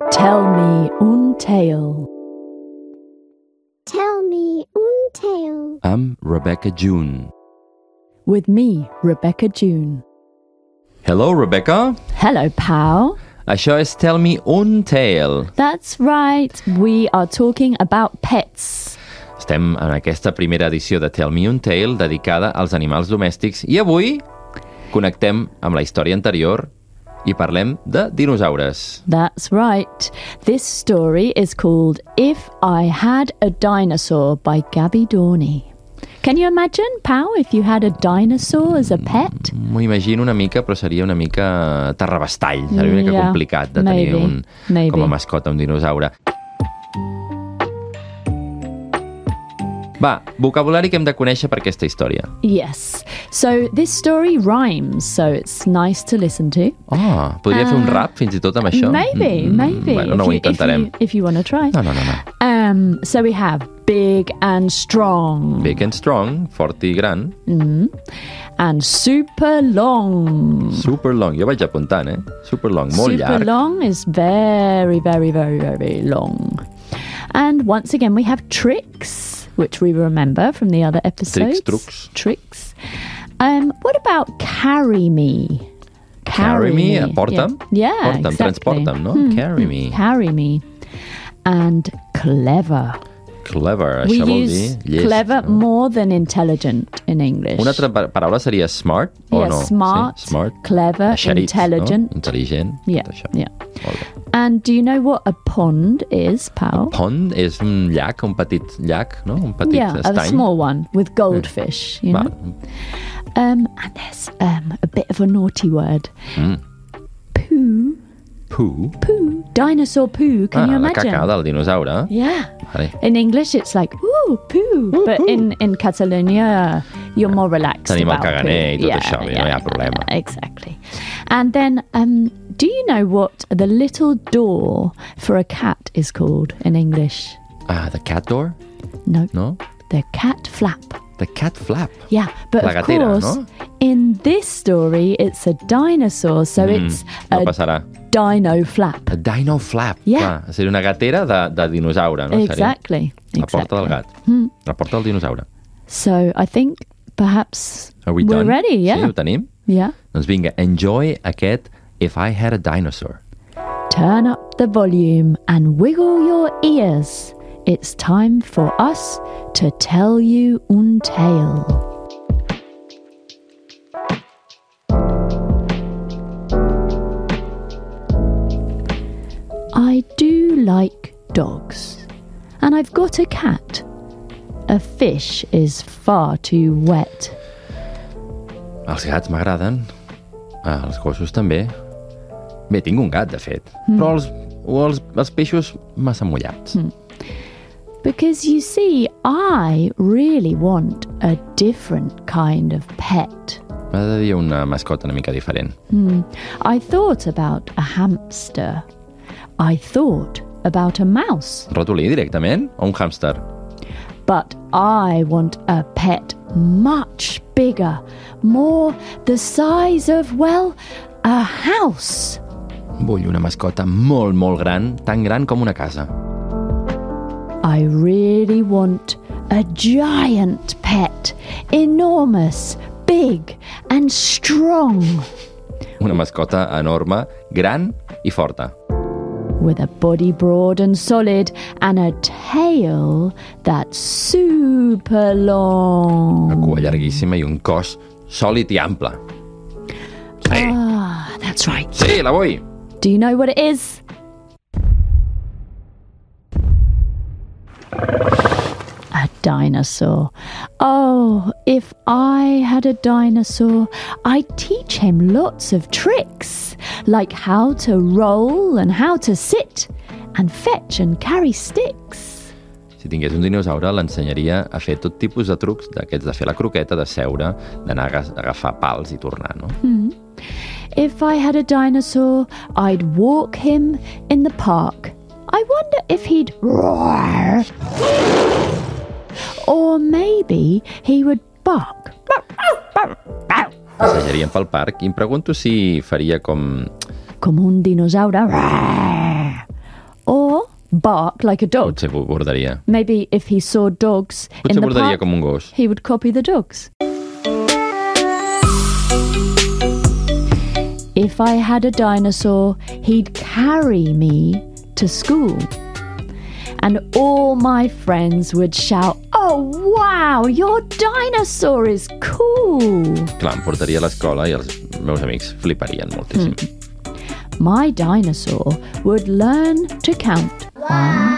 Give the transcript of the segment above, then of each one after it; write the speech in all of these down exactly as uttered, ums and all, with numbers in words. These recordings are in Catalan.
Tell me un tale. Tell me un tale. I'm Rebecca June. With me, Rebecca June. Hello, Rebecca. Hello, pal. Això és Tell Me Un Tale. That's right. We are talking about pets. Estem en aquesta primera edició de Tell Me Un Tale dedicada als animals domèstics i avui connectem amb la història anterior i parlem de dinosaures. That's right. This story is called If I Had a Dinosaur by Gabby Dorney. Can you imagine, Pau, if you had a dinosaur as a pet? M'ho imagino una mica, però seria una mica terrabastall. Seria una mica Yeah, complicat de tenir maybe, un, maybe. com a mascota un dinosaure. Va, vocabulari que hem de conèixer per aquesta història. Yes. So this story rhymes, so it's nice to listen to. Oh, podria fer un Uh, rap fins i tot amb això? Maybe, Mm, maybe. Bueno, no if ho you, intentarem. If you, if you want to try. No, no, no, no. Um, so we have big and strong. Big and strong, fort i gran, And super long. super long. Jo vaig apuntant, eh? Super long, molt Super llarg. long is very, very, very, very long. And once again, we have tricks, which we remember from the other episodes. trucs. Tricks. Um, what about carry me? Carry me, porta'm? Yeah, yeah Porta'm, exactly. transporta'm, no? Hmm, Carry hmm, me. Carry me. And clever. Clever, We això vol use dir llest. clever no? more than intelligent in English. Una altra pa- paraula seria smart, o yeah, no? smart, Sí, smart. clever, Eixerit, intelligent. No? Intel·ligent. Yeah, tot això. yeah. Molt bé. And do you know what a pond is, Pau? Pond és un llac, un petit llac, no? Un petit Yeah, a estany. small one with goldfish, you know. Val. Um, and there's um, a bit of a naughty word. Mm. Poo, Poo. poo, dinosaur poo. Can ah, you la imagine? caca del dinosaure. Yeah. Vale. In English, it's like ooh poo, but in in Catalonia, you're more relaxed Tenim el about caganer i poo. tot això, no hi ha problema. Exactly. And then, um, do you know what the little door for a cat is called in English? Ah, the cat door? No, No? the cat flap. The cat flap. Yeah, but La of gatera, course, no? in this story, it's a dinosaur, so it's No a passarà. dino flap. A dino flap. Yeah. Clar, seria una gatera de, de dinosaure, no? Exactly. Seria la porta del gat. Hmm. La porta del dinosaure. So I think perhaps Are we we're done? ready. Sí, Yeah. ho tenim? Yeah. Doncs vinga, enjoy aquest If I Had a Dinosaur. Turn up the volume and wiggle your ears. It's time for us to tell you un tale. I do like dogs, and I've got a cat. A fish is far too wet. Els gats m'agraden. Ah, els gossos també. Bé, tinc un gat, de fet. Però els, o els, els peixos massa mullats. Because you see, I really want a different kind of pet. M'ha de dir una mascota una mica diferent. I thought about a hamster. I thought about a mouse. Ratolí, directament? O un hàmster? But I want a pet much bigger, more the size of, well, a house. Vull una mascota molt, molt gran, tan gran com una casa. I really want a giant pet, enormous, big and strong, Una mascota enorme, gran i forta. with a body broad and solid and a tail that's super Una long. cua llarguíssima i un cos sòlid i ample. Sí, Ah, that's right. sí, la vull! Do you know what it is? A dinosaur. Oh, if I had a dinosaur, I'd teach him lots of tricks, like how to roll and how to sit and fetch and carry sticks. Si tingués un dinosaure, l'ensenyaria a fer tot tipus de trucs d'aquests de fer la croqueta, de seure, d'anar a agafar pals i tornar, no? If I had a dinosaur, I'd walk him in the park. I wonder if he'd roar. Or maybe he would bark. Passejaríem pel parc i em pregunto si faria com... Com un dinosaure. Roar. bark like a dog. Potser bordaria. Maybe if he saw dogs Potser in the bordaria park, com un gos. he would copy the dogs. If I had a dinosaur, he'd carry me to school. And all my friends would shout, "Oh, wow, your dinosaur is cool." Clar, em portaria a l'escola i els meus amics fliparien moltíssim. Mm. My dinosaur would learn to count. One,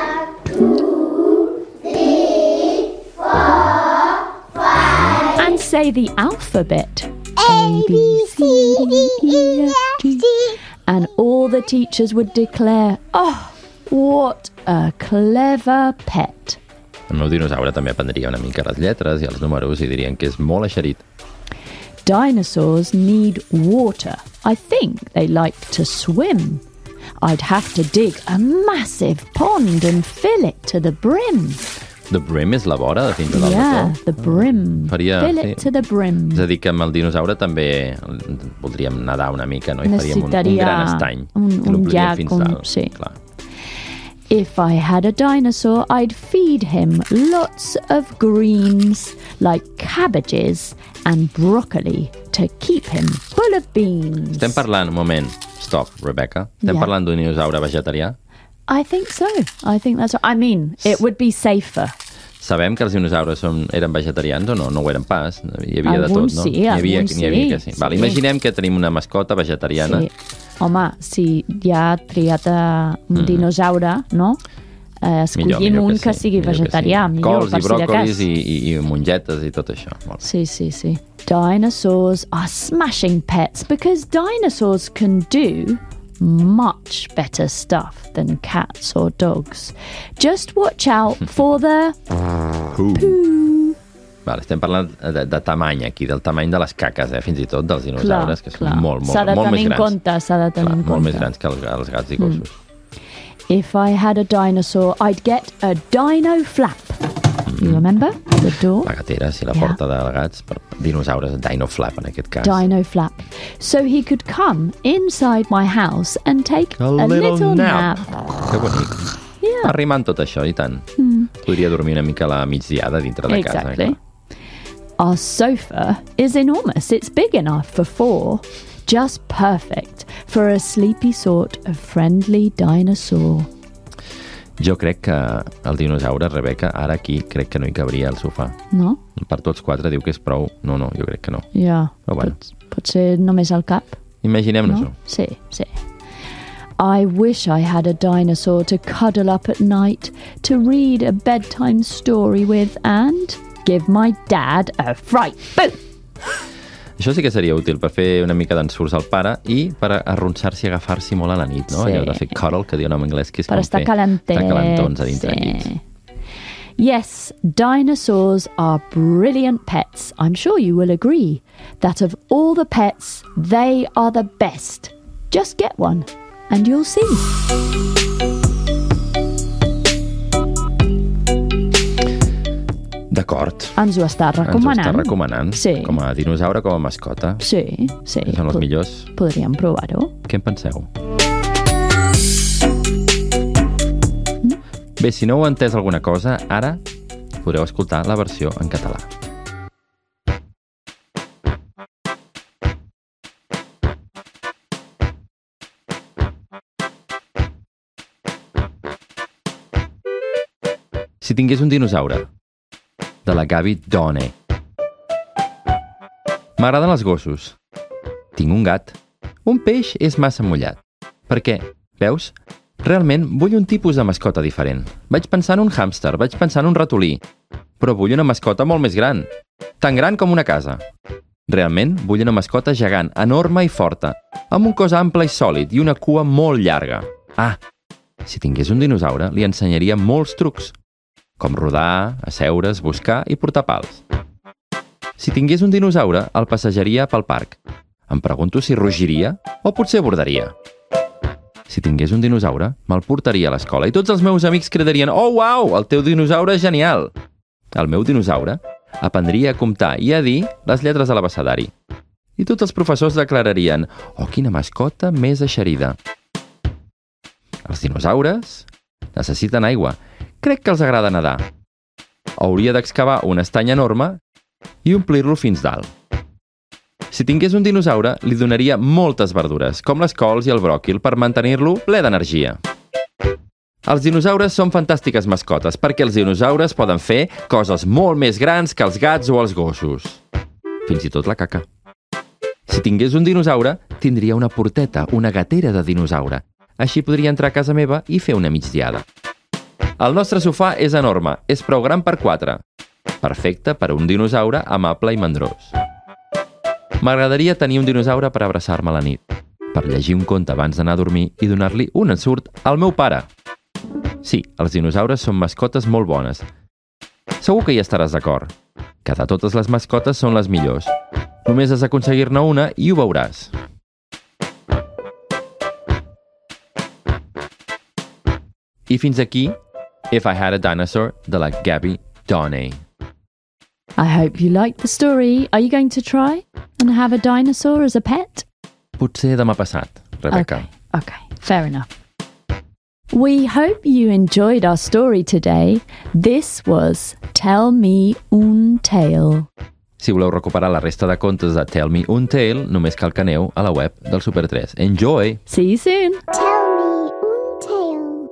two, three, four, five. And say the alphabet. A, B, C, D, E, F, G. And all the teachers would declare, "Oh, what a clever pet." El meu dinosaure també aprendria una mica les lletres i els números i dirien que és molt eixerit. Dinosaurs need water. I think they like to swim. I'd have to dig a massive pond and fill it to the brim. The brim és la vora de fins a dalt Yeah, de tot? the brim. Faria, Fill sí. it to the brim. És a dir, que amb el dinosaure també voldríem nedar una mica, no? I faríem un, un Necessitaria gran estany. un- I un l'ompliríem llac, fins un- dalt. sí. Clar. If I had a dinosaur, I'd feed him lots of greens like cabbages and broccoli to keep him full of beans. Estem parlant, un moment, stop, Rebecca. Estem Yeah. parlant d'un dinosaure vegetarià? I think so. I think that's. I mean, it would be safer. Sabem que els dinosaures són, eren vegetarians o no? No ho eren pas. Hi havia Alguns de tot, no? sí, N'hi havia, alguns n'hi havia sí, que sí. sí. Val, imaginem que tenim una mascota vegetariana. Sí. Home, si ja ha triat a un Mm. dinosaure, no? Eh, escollim Millor, millor un que, que sí, sigui millor que vegetarià, sí. millor, Cols per i si de cas. bròcolis i, i, i mongetes i tot això. Molt bé. Sí, sí, sí. Dinosaurs are smashing pets because dinosaurs can do much better stuff than cats or dogs. Just watch out for the poo. Vale, estem parlant de, de tamany aquí, del tamany de les caques, eh? Fins i tot dels dinosaures, que són molt, molt, S'ha de molt més tenir en grans. compte, s'ha de tenir Clar, en molt compte. més grans que els, els gats i gossos. If I had a dinosaur, I'd get a dino flap. You remember? The door? La gatera, si la Yeah. porta de gats, per dinosaures, dino flap en aquest cas. Dino flap. So he could come inside my house and take A a, little little nap. nap. Que bonic. Yeah. Arrimant tot això, i tant. Podria dormir una mica a la migdiada dintre de casa. Exactly. clar. Our sofa is enormous. It's big enough for four. Just perfect for a sleepy sort of friendly dinosaur. Jo crec que el dinosaure, Rebecca, ara aquí crec que no hi cabria al sofà. No? Per tots quatre diu que és prou. No, no, jo crec que no. Ja. Però bueno. Pot, potser només al cap, Imaginem-nos-ho. no? Sí, sí. I wish I had a dinosaur to cuddle up at night, to read a bedtime story with, and give my dad a fright. Boom! Això sí que seria útil per fer una mica d'ensurts al pare i per arronsar-s'hi i agafar-s'hi molt a la nit, no? Sí. Allò de fer cuddle, que diuen en anglès, que és Per com estar fer... calentets. Estar calentons a dintre del llit. sí. Yes, dinosaurs are brilliant pets. I'm sure you will agree that of all the pets, they are the best. Just get one and you'll see. D'acord. Ens ho està Ens ho recomanant. està recomanant. Sí. Com a dinosaure, com a mascota. Sí, sí. Són els Pod- millors. Podríem provar-ho. Què en penseu? Bé, si no heu entès alguna cosa, ara podreu escoltar la versió en català. Si tingués un dinosaure, de la Gaby Done. M'agraden els gossos. Tinc un gat. Un peix és massa mullat. Per què? Veus? Realment vull un tipus de mascota diferent. Vaig pensar en un hàmster, vaig pensar en un ratolí. Però vull una mascota molt més gran. Tan gran com una casa. Realment vull una mascota gegant, enorme i forta, amb un cos ample i sòlid i una cua molt llarga. Ah, si tingués un dinosaure, li ensenyaria molts trucs, com rodar, asseure's, buscar i portar pals. Si tingués un dinosaure, el passejaria pel parc. Em pregunto si rugiria o potser bordaria. Si tingués un dinosaure, me'l portaria a l'escola i tots els meus amics cridarien «Oh, uau, el teu dinosaure és genial!» El meu dinosaure aprendria a comptar i a dir les lletres de l'abecedari. I tots els professors declararien «Oh, quina mascota més eixerida!» Els dinosaures necessiten aigua. Crec que els agrada nedar. Hauria d'excavar un estany enorme i omplir-lo fins dalt. Si tingués un dinosaure, li donaria moltes verdures, com les cols i el bròquil, per mantenir-lo ple d'energia. Els dinosaures són fantàstiques mascotes perquè els dinosaures poden fer coses molt més grans que els gats o els gossos. Fins i tot la caca. Si tingués un dinosaure, tindria una porteta, una gatera de dinosaure. Així podria entrar a casa meva i fer una migdiada. El nostre sofà és enorme, és prou gran per quatre. Perfecte per a un dinosaure amable i mandrós. M'agradaria tenir un dinosaure per abraçar-me a la nit, per llegir un conte abans d'anar a dormir i donar-li un ensurt al meu pare. Sí, els dinosaures són mascotes molt bones. Segur que hi estaràs d'acord, que de totes les mascotes són les millors. Només has d'aconseguir-ne una i ho veuràs. I fins aquí If I Had a Dinosaur, de la Gabby Donnay. I hope you liked the story. Are you going to try and have a dinosaur as a pet? Potser demà passat, Rebecca. Okay, okay, fair enough. We hope you enjoyed our story today. This was Tell Me Un Tale. Si voleu recuperar la resta de contes de Tell Me Un Tale, només cal que aneu a la web del Super tres. Enjoy! See you soon! Tell me un tale.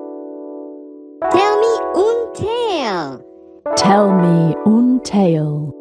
Tell me un tale. Tell me un tale.